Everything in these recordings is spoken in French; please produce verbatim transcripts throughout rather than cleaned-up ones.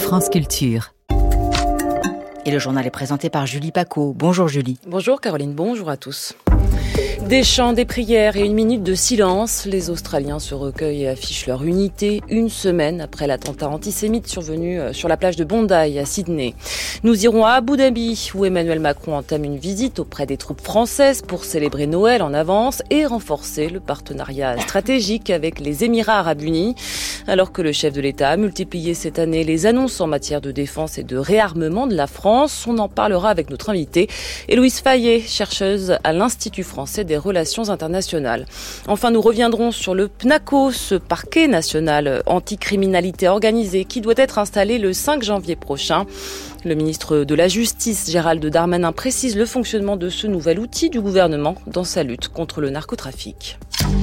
France Culture. Et le journal est présenté par Julie Paco. Bonjour Julie. Bonjour Caroline, bonjour à tous. Des chants, des prières et une minute de silence. Les Australiens se recueillent et affichent leur unité une semaine après l'attentat antisémite survenu sur la plage de Bondi à Sydney. Nous irons à Abu Dhabi où Emmanuel Macron entame une visite auprès des troupes françaises pour célébrer Noël en avance et renforcer le partenariat stratégique avec les Émirats arabes unis. Alors que le chef de l'État a multiplié cette année les annonces en matière de défense et de réarmement de la France, on en parlera avec notre invitée, Héloïse Fayet, chercheuse à l'Institut français des relations internationales. Enfin, nous reviendrons sur le PNACO, ce parquet national anticriminalité organisée qui doit être installé le cinq janvier prochain. Le ministre de la Justice, Gérald Darmanin, précise le fonctionnement de ce nouvel outil du gouvernement dans sa lutte contre le narcotrafic.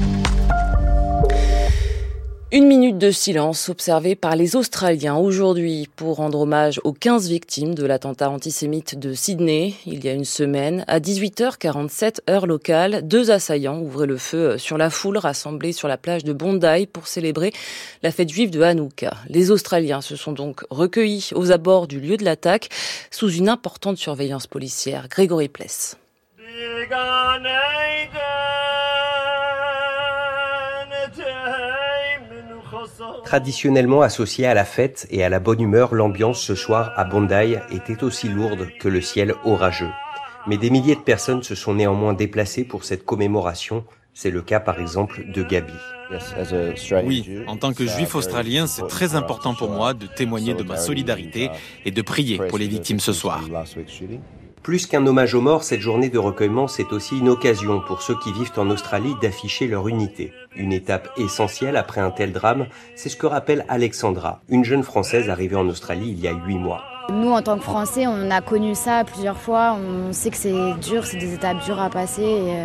Une minute de silence observée par les Australiens aujourd'hui pour rendre hommage aux quinze victimes de l'attentat antisémite de Sydney. Il y a une semaine, à dix-huit heures quarante-sept heure locale, deux assaillants ouvraient le feu sur la foule rassemblée sur la plage de Bondi pour célébrer la fête juive de Hanouka. Les Australiens se sont donc recueillis aux abords du lieu de l'attaque sous une importante surveillance policière. Grégory Pless. Traditionnellement associée à la fête et à la bonne humeur, l'ambiance ce soir à Bondi était aussi lourde que le ciel orageux. Mais des milliers de personnes se sont néanmoins déplacées pour cette commémoration. C'est le cas par exemple de Gabi. Oui, en tant que juif australien, c'est très important pour moi de témoigner de ma solidarité et de prier pour les victimes ce soir. Plus qu'un hommage aux morts, cette journée de recueillement, c'est aussi une occasion pour ceux qui vivent en Australie d'afficher leur unité. Une étape essentielle après un tel drame, c'est ce que rappelle Alexandra, une jeune Française arrivée en Australie il y a huit mois. Nous, en tant que Français, on a connu ça plusieurs fois. On sait que c'est dur, c'est des étapes dures à passer.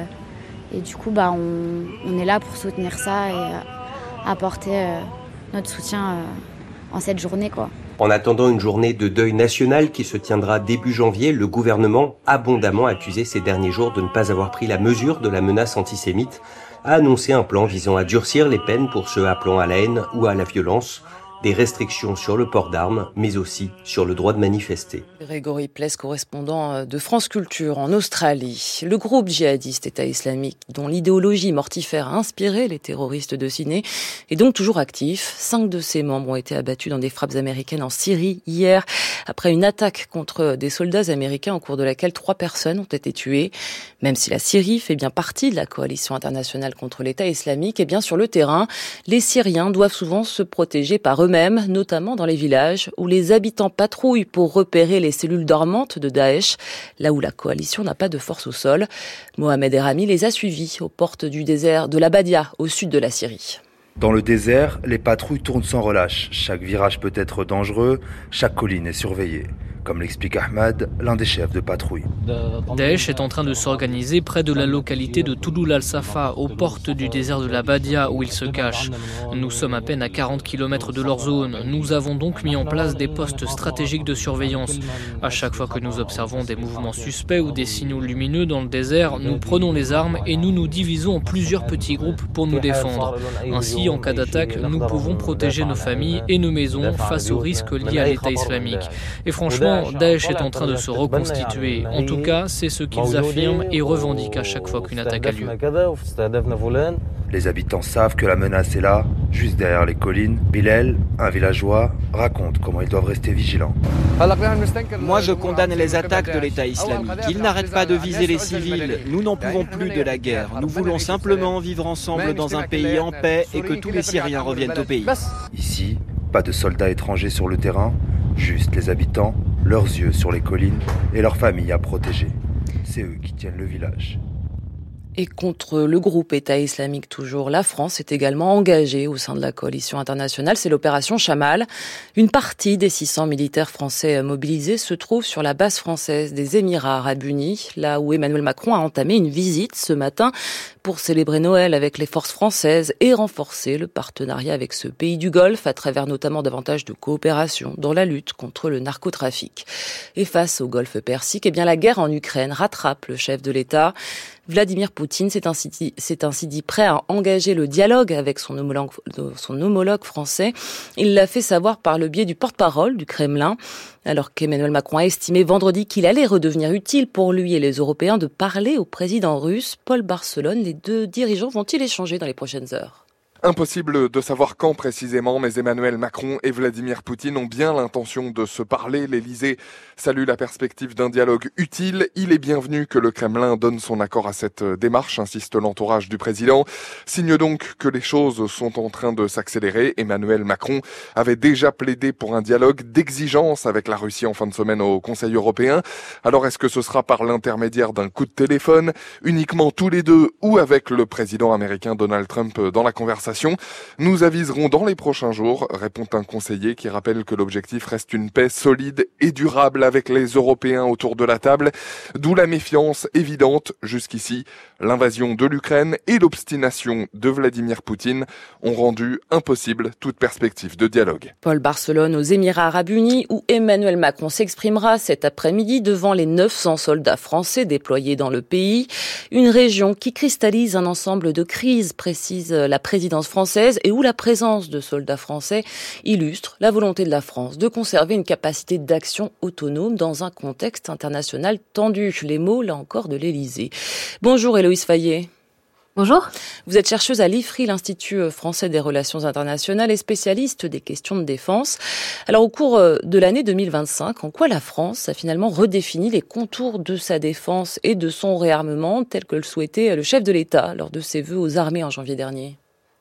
Et, et du coup, bah, on, on est là pour soutenir ça et apporter notre soutien en cette journée, quoi. En attendant une journée de deuil national qui se tiendra début janvier, le gouvernement, abondamment accusé ces derniers jours de ne pas avoir pris la mesure de la menace antisémite, a annoncé un plan visant à durcir les peines pour ceux appelant à la haine ou à la violence, des restrictions sur le port d'armes, mais aussi sur le droit de manifester. Grégory Pless, correspondant de France Culture en Australie. Le groupe djihadiste État islamique, dont l'idéologie mortifère a inspiré les terroristes de Sydney, est donc toujours actif. Cinq de ses membres ont été abattus dans des frappes américaines en Syrie hier, après une attaque contre des soldats américains au cours de laquelle trois personnes ont été tuées. Même si la Syrie fait bien partie de la coalition internationale contre l'État islamique, et bien sur le terrain, les Syriens doivent souvent se protéger par eux eux-mêmes, notamment dans les villages où les habitants patrouillent pour repérer les cellules dormantes de Daesh, là où la coalition n'a pas de force au sol. Mohamed Erami les a suivis aux portes du désert de la Badia, au sud de la Syrie. Dans le désert, les patrouilles tournent sans relâche. Chaque virage peut être dangereux, chaque colline est surveillée. Comme l'explique Ahmad, l'un des chefs de patrouille. Daesh est en train de s'organiser près de la localité de Touloul al-Safa, aux portes du désert de la Badia où ils se cachent. Nous sommes à peine à quarante kilomètres de leur zone. Nous avons donc mis en place des postes stratégiques de surveillance. À chaque fois que nous observons des mouvements suspects ou des signaux lumineux dans le désert, nous prenons les armes et nous nous divisons en plusieurs petits groupes pour nous défendre. Ainsi, en cas d'attaque, nous pouvons protéger nos familles et nos maisons face aux risques liés à l'État islamique. Et franchement, Daesh est en train de se reconstituer. En tout cas, c'est ce qu'ils affirment et revendiquent à chaque fois qu'une attaque a lieu. Les habitants savent que la menace est là, juste derrière les collines. Bilal, un villageois, raconte comment ils doivent rester vigilants. Moi, je condamne les attaques de l'État islamique. Ils n'arrêtent pas de viser les civils. Nous n'en pouvons plus de la guerre. Nous voulons simplement vivre ensemble dans un pays en paix et que tous les Syriens reviennent au pays. Ici, pas de soldats étrangers sur le terrain, juste les habitants, leurs yeux sur les collines et leurs familles à protéger. C'est eux qui tiennent le village. Et contre le groupe État islamique toujours, la France est également engagée au sein de la coalition internationale. C'est l'opération Chamal. Une partie des six cents militaires français mobilisés se trouve sur la base française des Émirats arabes unis, là où Emmanuel Macron a entamé une visite ce matin pour célébrer Noël avec les forces françaises et renforcer le partenariat avec ce pays du Golfe à travers notamment davantage de coopération dans la lutte contre le narcotrafic. Et face au Golfe Persique, eh bien la guerre en Ukraine rattrape le chef de l'État. Vladimir Poutine s'est ainsi dit, s'est ainsi dit prêt à engager le dialogue avec son homologue, son homologue français. Il l'a fait savoir par le biais du porte-parole du Kremlin, alors qu'Emmanuel Macron a estimé vendredi qu'il allait redevenir utile pour lui et les Européens de parler au président russe. Paul Barcelone, les deux dirigeants vont-ils échanger dans les prochaines heures ? Impossible de savoir quand précisément, mais Emmanuel Macron et Vladimir Poutine ont bien l'intention de se parler. L'Élysée salue la perspective d'un dialogue utile. Il est bienvenu que le Kremlin donne son accord à cette démarche, insiste l'entourage du président. Signe donc que les choses sont en train de s'accélérer. Emmanuel Macron avait déjà plaidé pour un dialogue d'exigence avec la Russie en fin de semaine au Conseil européen. Alors est-ce que ce sera par l'intermédiaire d'un coup de téléphone, uniquement tous les deux ou avec le président américain Donald Trump dans la conversation ? Nous aviserons dans les prochains jours, répond un conseiller qui rappelle que l'objectif reste une paix solide et durable avec les Européens autour de la table, d'où la méfiance évidente jusqu'ici. L'invasion de l'Ukraine et l'obstination de Vladimir Poutine ont rendu impossible toute perspective de dialogue. Paul Barcelone aux Émirats Arabes Unis où Emmanuel Macron s'exprimera cet après-midi devant les neuf cents soldats français déployés dans le pays. Une région qui cristallise un ensemble de crises, précise la présidence française, et où la présence de soldats français illustre la volonté de la France de conserver une capacité d'action autonome dans un contexte international tendu. Les mots, là encore, de l'Élysée. Bonjour Héloïse Fayet. Bonjour. Vous êtes chercheuse à l'I F R I, l'Institut français des relations internationales, et spécialiste des questions de défense. Alors, au cours de l'année deux mille vingt-cinq, en quoi la France a finalement redéfini les contours de sa défense et de son réarmement, tel que le souhaitait le chef de l'État lors de ses vœux aux armées en janvier dernier ?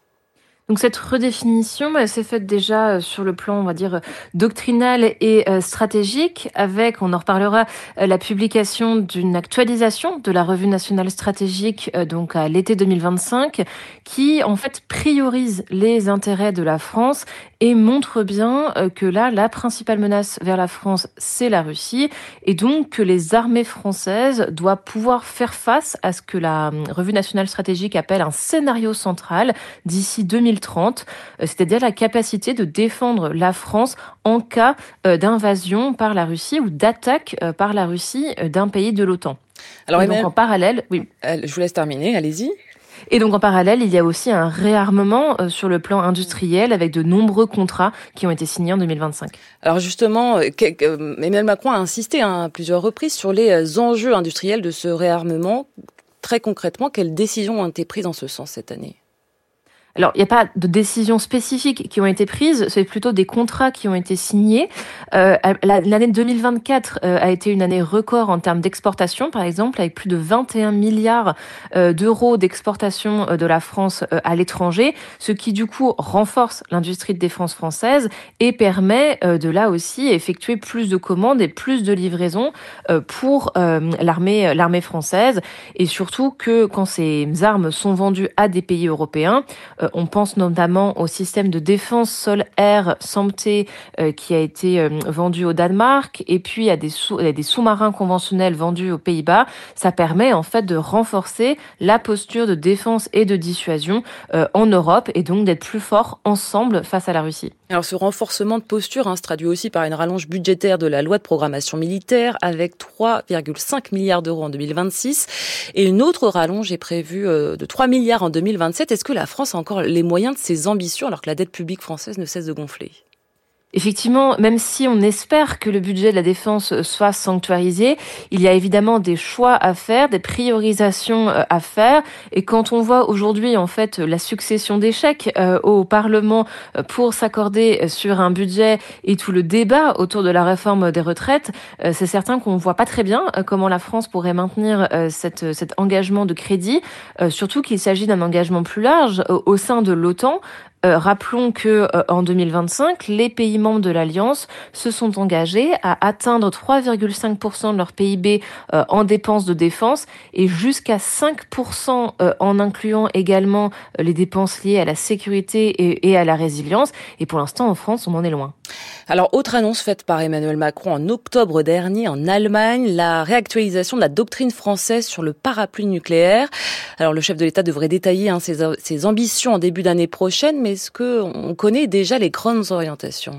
Donc cette redéfinition, elle s'est faite déjà sur le plan, on va dire, doctrinal et stratégique, avec, on en reparlera, la publication d'une actualisation de la revue nationale stratégique, donc à l'été deux mille vingt-cinq, qui en fait priorise les intérêts de la France et montre bien que là, la principale menace vers la France, c'est la Russie, et donc que les armées françaises doivent pouvoir faire face à ce que la revue nationale stratégique appelle un scénario central d'ici deux mille trente, c'est-à-dire la capacité de défendre la France en cas d'invasion par la Russie ou d'attaque par la Russie d'un pays de l'OTAN. Alors, et donc en parallèle, oui. Je vous laisse terminer, allez-y. Et donc en parallèle, il y a aussi un réarmement sur le plan industriel avec de nombreux contrats qui ont été signés en deux mille vingt-cinq. Alors justement, Emmanuel Macron a insisté à plusieurs reprises sur les enjeux industriels de ce réarmement. Très concrètement, quelles décisions ont été prises en ce sens cette année ? Alors, il n'y a pas de décisions spécifiques qui ont été prises, c'est plutôt des contrats qui ont été signés. Euh, l'année deux mille vingt-quatre euh, a été une année record en termes d'exportation, par exemple, avec plus de vingt et un milliards euh, d'euros d'exportation euh, de la France euh, à l'étranger, ce qui, du coup, renforce l'industrie de défense française et permet euh, de là aussi effectuer plus de commandes et plus de livraisons euh, pour euh, l'armée, l'armée française. Et surtout que quand ces armes sont vendues à des pays européens, euh, on pense notamment au système de défense sol-air SAMP-T euh, qui a été euh, vendu au Danemark et puis à des, sous, à des sous-marins conventionnels vendus aux Pays-Bas. Ça permet en fait de renforcer la posture de défense et de dissuasion euh, en Europe et donc d'être plus forts ensemble face à la Russie. Alors ce renforcement de posture hein, se traduit aussi par une rallonge budgétaire de la loi de programmation militaire avec trois virgule cinq milliards d'euros en deux mille vingt-six et une autre rallonge est prévue euh, de trois milliards en deux mille vingt-sept. Est-ce que la France a encore les moyens de ses ambitions alors que la dette publique française ne cesse de gonfler ? Effectivement, même si on espère que le budget de la défense soit sanctuarisé, il y a évidemment des choix à faire, des priorisations à faire. Et quand on voit aujourd'hui en fait la succession d'échecs euh, au Parlement pour s'accorder sur un budget et tout le débat autour de la réforme des retraites, euh, c'est certain qu'on voit pas très bien euh, comment la France pourrait maintenir euh, cette, cet engagement de crédit, euh, surtout qu'il s'agit d'un engagement plus large euh, au sein de l'OTAN. Euh, rappelons que euh, en deux mille vingt-cinq, les pays membres de l'Alliance se sont engagés à atteindre trois virgule cinq pour cent de leur P I B euh, en dépenses de défense et jusqu'à cinq pour cent euh, en incluant également euh, les dépenses liées à la sécurité et, et à la résilience. Et pour l'instant, en France, on en est loin. Alors, autre annonce faite par Emmanuel Macron en octobre dernier en Allemagne, la réactualisation de la doctrine française sur le parapluie nucléaire. Alors, le chef de l'État devrait détailler hein, ses, ses ambitions en début d'année prochaine, mais est-ce qu'on connaît déjà les grandes orientations ?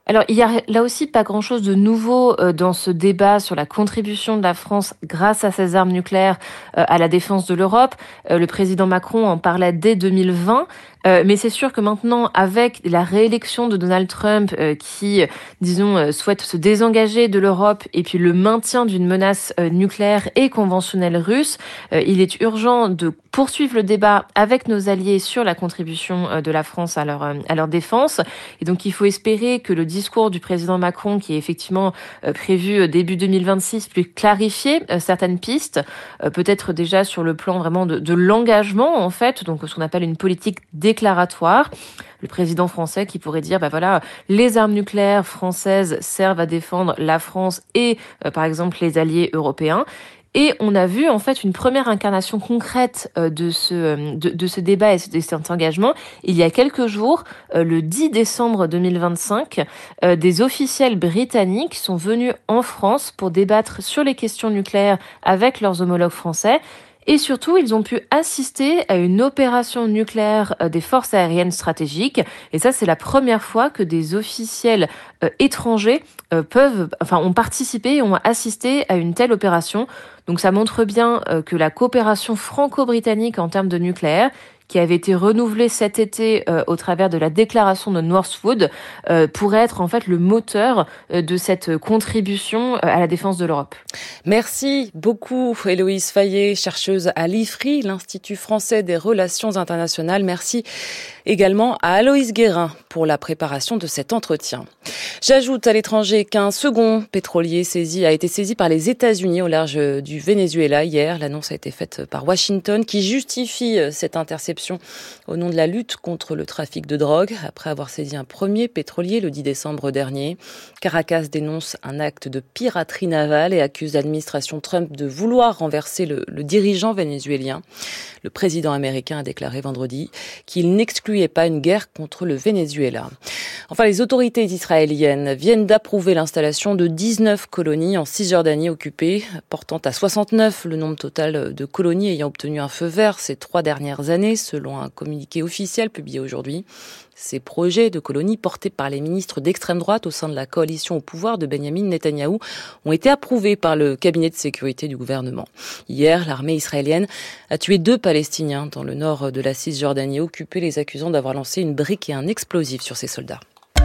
Alors, il y a là aussi pas grand-chose de nouveau euh, dans ce débat sur la contribution de la France grâce à ses armes nucléaires euh, à la défense de l'Europe. Euh, le président Macron en parlait dès deux mille vingt. Euh, mais c'est sûr que maintenant, avec la réélection de Donald Trump, euh, qui, disons, euh, souhaite se désengager de l'Europe, et puis le maintien d'une menace euh, nucléaire et conventionnelle russe, euh, il est urgent de poursuivre le débat avec nos alliés sur la contribution euh, de la France à leur, euh, à leur défense. Et donc, il faut espérer que le discours du président Macron, qui est effectivement euh, prévu euh, début deux mille vingt-six, puisse clarifier euh, certaines pistes, euh, peut-être déjà sur le plan vraiment de, de l'engagement, en fait, donc ce qu'on appelle une politique déclaratoire. Le président français qui pourrait dire, bah voilà, les armes nucléaires françaises servent à défendre la France et, euh, par exemple, les alliés européens. Et on a vu en fait une première incarnation concrète euh, de ce de, de ce débat et de cet engagement il y a quelques jours, euh, le dix décembre deux mille vingt-cinq, euh, des officiels britanniques sont venus en France pour débattre sur les questions nucléaires avec leurs homologues français. Et surtout, ils ont pu assister à une opération nucléaire euh, des forces aériennes stratégiques. Et ça, c'est la première fois que des officiels euh, étrangers euh, peuvent, enfin, ont participé et ont assisté à une telle opération. Donc ça montre bien euh, que la coopération franco-britannique en termes de nucléaire, qui avait été renouvelée cet été euh, au travers de la déclaration de Northwood, euh, pourrait être en fait le moteur euh, de cette contribution euh, à la défense de l'Europe. Merci beaucoup Héloïse Fayet, chercheuse à l'I F R I, l'Institut français des relations internationales. Merci également à Aloïs Guérin pour la préparation de cet entretien. J'ajoute à l'étranger qu'un second pétrolier saisi a été saisi par les États-Unis au large du Venezuela hier. L'annonce a été faite par Washington qui justifie cette interception au nom de la lutte contre le trafic de drogue. Après avoir saisi un premier pétrolier le dix décembre dernier, Caracas dénonce un acte de piraterie navale et accuse l'administration Trump de vouloir renverser le, le dirigeant vénézuélien. Le président américain a déclaré vendredi qu'il n'excluait pas une guerre contre le Venezuela. Enfin, les autorités israéliennes viennent d'approuver l'installation de dix-neuf colonies en Cisjordanie occupée, portant à soixante-neuf le nombre total de colonies ayant obtenu un feu vert ces trois dernières années, selon un communiqué officiel publié aujourd'hui. Ces projets de colonies portés par les ministres d'extrême droite au sein de la coalition au pouvoir de Benyamin Netanyahou ont été approuvés par le cabinet de sécurité du gouvernement. Hier, l'armée israélienne a tué deux Palestiniens dans le nord de la Cisjordanie occupée, les accusant d'avoir lancé une brique et un explosif sur ses soldats.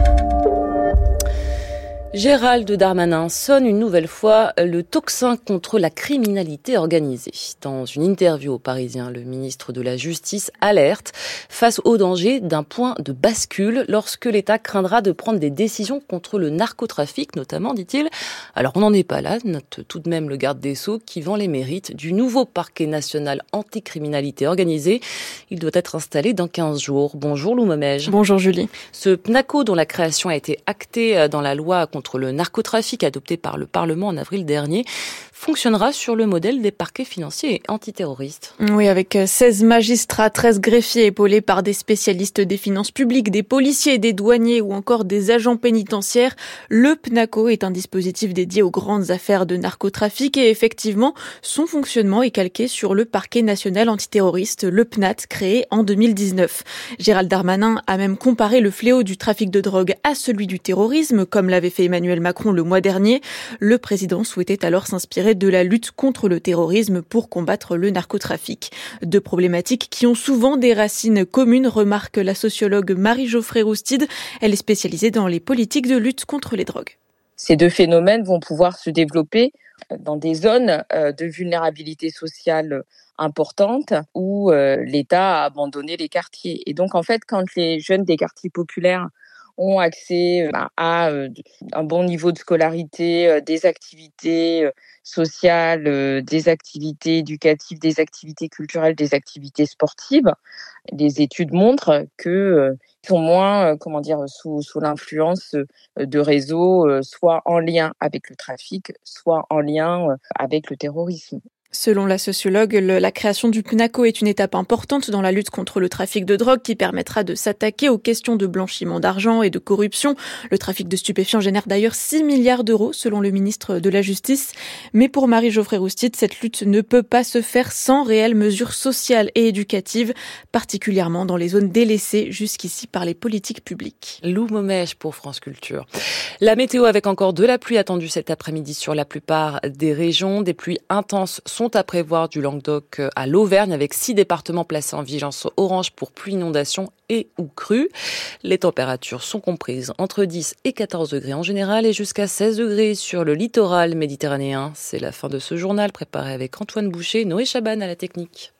Gérald Darmanin sonne une nouvelle fois le tocsin contre la criminalité organisée. Dans une interview au Parisien, le ministre de la Justice alerte face au danger d'un point de bascule lorsque l'État craindra de prendre des décisions contre le narcotrafic, notamment, dit-il. Alors on n'en est pas là, note tout de même le garde des Sceaux qui vend les mérites du nouveau parquet national anticriminalité organisée. Il doit être installé dans quinze jours. Bonjour Lou Momège. Bonjour Julie. Ce PNACO dont la création a été actée dans la loi contre le narcotrafic adopté par le Parlement en avril dernier fonctionnera sur le modèle des parquets financiers et antiterroristes. Oui, avec seize magistrats, treize greffiers épaulés par des spécialistes des finances publiques, des policiers, des douaniers ou encore des agents pénitentiaires, le PNACO est un dispositif dédié aux grandes affaires de narcotrafic et effectivement, son fonctionnement est calqué sur le parquet national antiterroriste, le P N A T, créé en deux mille dix-neuf. Gérald Darmanin a même comparé le fléau du trafic de drogue à celui du terrorisme, comme l'avait fait Emmanuel Macron le mois dernier. Le président souhaitait alors s'inspirer de la lutte contre le terrorisme pour combattre le narcotrafic. Deux problématiques qui ont souvent des racines communes, remarque la sociologue Marie-Geoffrey Roustide. Elle est spécialisée dans les politiques de lutte contre les drogues. Ces deux phénomènes vont pouvoir se développer dans des zones de vulnérabilité sociale importante où l'État a abandonné les quartiers. Et donc, en fait, quand les jeunes des quartiers populaires ont accès à un bon niveau de scolarité, des activités sociales, des activités éducatives, des activités culturelles, des activités sportives. Les études montrent que sont moins, comment dire, sous, sous l'influence de réseaux, soit en lien avec le trafic, soit en lien avec le terrorisme. Selon la sociologue, le, la création du PNACO est une étape importante dans la lutte contre le trafic de drogue qui permettra de s'attaquer aux questions de blanchiment d'argent et de corruption. Le trafic de stupéfiants génère d'ailleurs six milliards d'euros selon le ministre de la Justice. Mais pour Marie-Geoffrey Roustit, cette lutte ne peut pas se faire sans réelles mesures sociales et éducatives, particulièrement dans les zones délaissées jusqu'ici par les politiques publiques. Lou Momèche pour France Culture. La météo avec encore de la pluie attendue cet après-midi sur la plupart des régions. Des pluies intenses sont à prévoir du Languedoc à l'Auvergne avec six départements placés en vigilance orange pour pluie, inondation et ou crue. Les températures sont comprises entre dix et quatorze degrés en général et jusqu'à seize degrés sur le littoral méditerranéen. C'est la fin de ce journal préparé avec Antoine Boucher, Noé Chaban à la technique.